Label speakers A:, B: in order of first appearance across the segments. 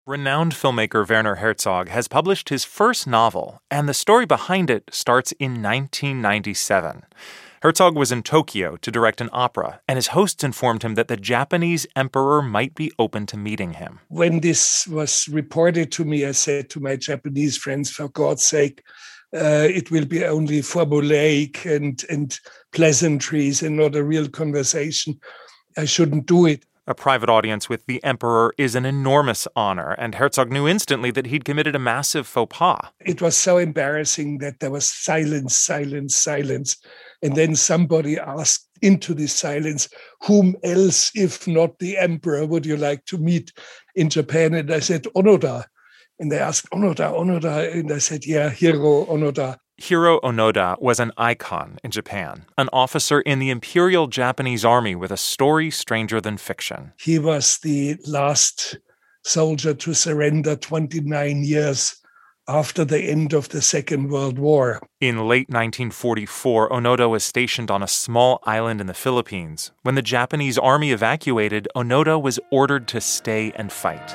A: Renowned filmmaker Werner Herzog has published his first novel, and the story behind it starts in 1997. Herzog was in Tokyo to direct an opera, and his hosts informed him that the Japanese emperor might be open to meeting him.
B: When this was reported to me, I said to my Japanese friends, for God's sake, it will be only formulaic and pleasantries and not a real conversation. I shouldn't do it.
A: A private audience with the emperor is an enormous honor, and Herzog knew instantly that he'd committed a massive faux pas.
B: It was so embarrassing that there was silence, silence, silence. And then somebody asked into this silence, whom else, if not the emperor, would you like to meet in Japan? And I said, Onoda. And they asked, Onoda. And I said, yeah, Hiro Onoda.
A: Hiro Onoda was an icon in Japan, an officer in the Imperial Japanese Army with a story stranger than fiction.
B: He was the last soldier to surrender 29 years after the end of the Second World War.
A: In late 1944, Onoda was stationed on a small island in the Philippines. When the Japanese army evacuated, Onoda was ordered to stay and fight.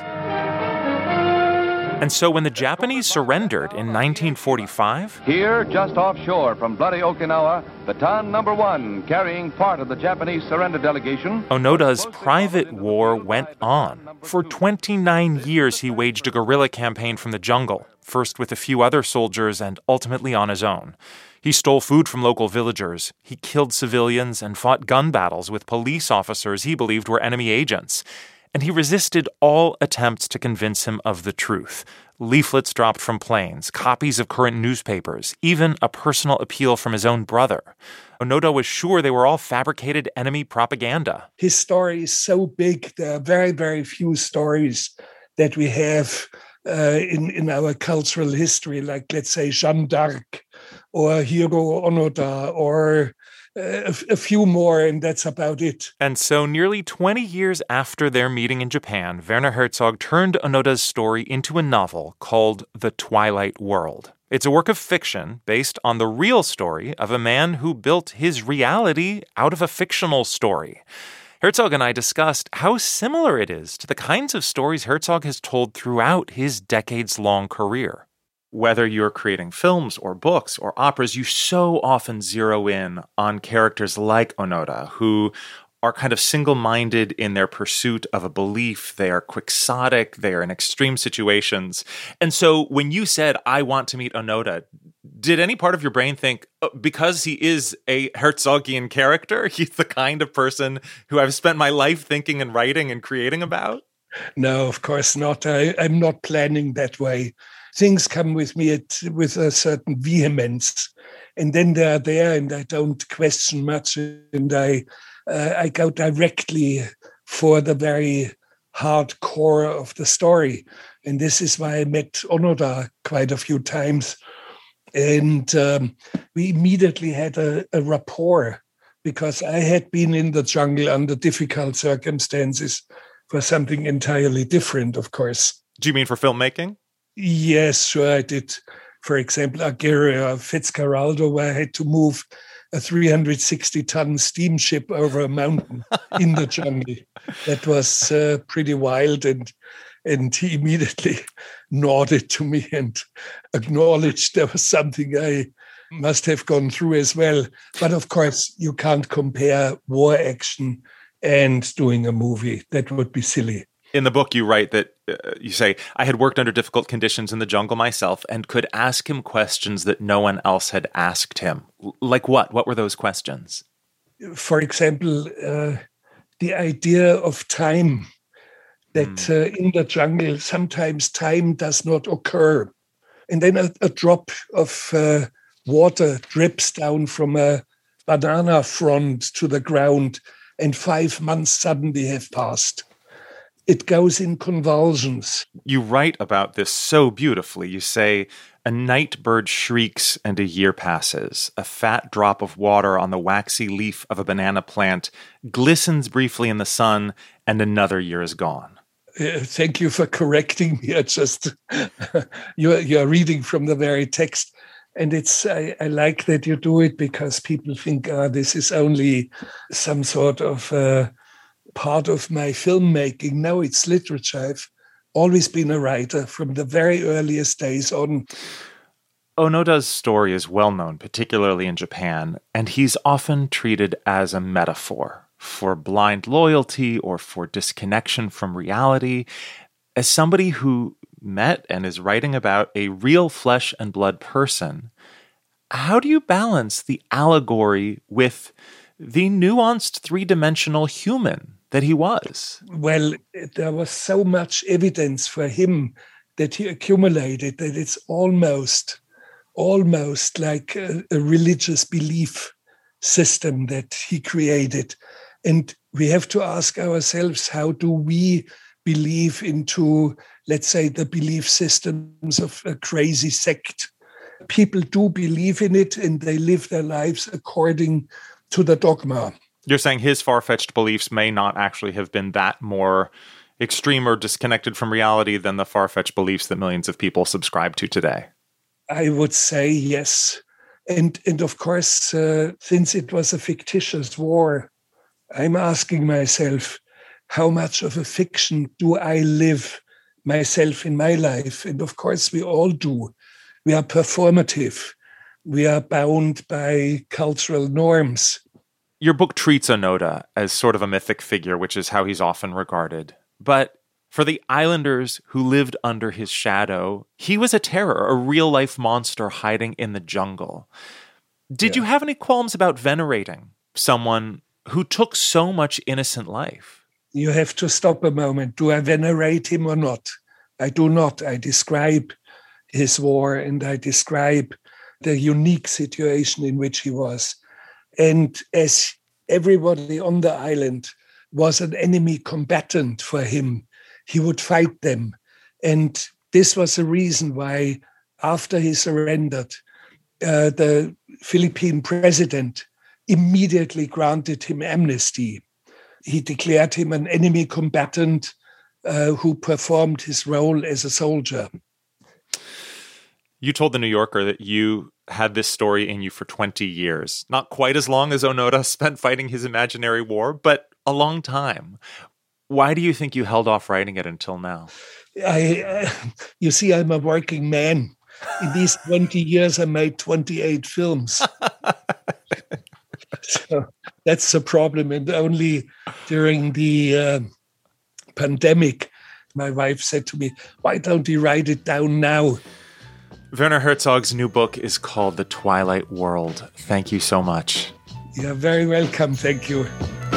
A: And so when the Japanese surrendered in 1945...
C: Here, just offshore from bloody Okinawa, Bataan No. 1, carrying part of the Japanese surrender delegation...
A: Onoda's private war went on. For 29 years, he waged a guerrilla campaign from the jungle, first with a few other soldiers and ultimately on his own. He stole food from local villagers. He killed civilians and fought gun battles with police officers he believed were enemy agents. And he resisted all attempts to convince him of the truth. Leaflets dropped from planes, copies of current newspapers, even a personal appeal from his own brother. Onoda was sure they were all fabricated enemy propaganda.
B: His story is so big. There are very, very few stories that we have in our cultural history, like, let's say, Jeanne d'Arc or Hiro Onoda or a few more, and that's about it.
A: And so nearly 20 years after their meeting in Japan, Werner Herzog turned Onoda's story into a novel called The Twilight World. It's a work of fiction based on the real story of a man who built his reality out of a fictional story. Herzog and I discussed how similar it is to the kinds of stories Herzog has told throughout his decades-long career. Whether you're creating films or books or operas, you so often zero in on characters like Onoda, who are kind of single-minded in their pursuit of a belief. They are quixotic. They are in extreme situations. And so when you said, I want to meet Onoda, did any part of your brain think, because he is a Herzogian character, he's the kind of person who I've spent my life thinking and writing and creating about?
B: No, of course not. I'm not planning that way. Things come with me with a certain vehemence, and then they're there, and I don't question much, and I go directly for the very hard core of the story. And this is why I met Onoda quite a few times. And we immediately had a rapport, because I had been in the jungle under difficult circumstances for something entirely different, of course.
A: Do you mean for filmmaking?
B: Yes, sure, I did. For example, Aguirre, Fitzcarraldo, where I had to move a 360-ton steamship over a mountain in the jungle. That was pretty wild, and he immediately nodded to me and acknowledged there was something I must have gone through as well. But of course, you can't compare war action and doing a movie. That would be silly.
A: In the book, you write that, you say, I had worked under difficult conditions in the jungle myself and could ask him questions that no one else had asked him. Like what? What were those questions?
B: For example, the idea of time, that in the jungle, sometimes time does not occur. And then a drop of water drips down from a banana frond to the ground, and 5 months suddenly have passed. It goes in convulsions.
A: You write about this so beautifully. You say, a night bird shrieks and a year passes. A fat drop of water on the waxy leaf of a banana plant glistens briefly in the sun, and another year is gone.
B: Thank you for correcting me. I just you're reading from the very text. And I like that you do it, because people think, this is only some sort of part of my filmmaking. No, it's literature. I've always been a writer from the very earliest days on.
A: Onoda's story is well known, particularly in Japan, and he's often treated as a metaphor for blind loyalty or for disconnection from reality. As somebody who met and is writing about a real flesh and blood person, how do you balance the allegory with the nuanced three-dimensional human that he was?
B: Well, there was so much evidence for him that he accumulated that it's almost like a religious belief system that he created. And we have to ask ourselves, how do we believe into, let's say, the belief systems of a crazy sect? People do believe in it, and they live their lives according to the dogma.
A: You're saying his far-fetched beliefs may not actually have been that more extreme or disconnected from reality than the far-fetched beliefs that millions of people subscribe to today?
B: I would say yes. And of course, since it was a fictitious war, I'm asking myself, how much of a fiction do I live myself in my life? And of course, we all do. We are performative. We are bound by cultural norms.
A: Your book treats Onoda as sort of a mythic figure, which is how he's often regarded. But for the islanders who lived under his shadow, he was a terror, a real-life monster hiding in the jungle. Did you have any qualms about venerating someone who took so much innocent life?
B: You have to stop a moment. Do I venerate him or not? I do not. I describe his war, and I describe the unique situation in which he was. And as everybody on the island was an enemy combatant for him, he would fight them. And this was the reason why, after he surrendered, the Philippine president immediately granted him amnesty. He declared him an enemy combatant who performed his role as a soldier.
A: You told The New Yorker that you had this story in you for 20 years. Not quite as long as Onoda spent fighting his imaginary war, but a long time. Why do you think you held off writing it until now?
B: You see, I'm a working man. In these 20 years, I made 28 films. So that's the problem. And only during the pandemic, my wife said to me, why don't you write it down now?
A: Werner Herzog's new book is called The Twilight World. Thank you so much.
B: You're very welcome. Thank you.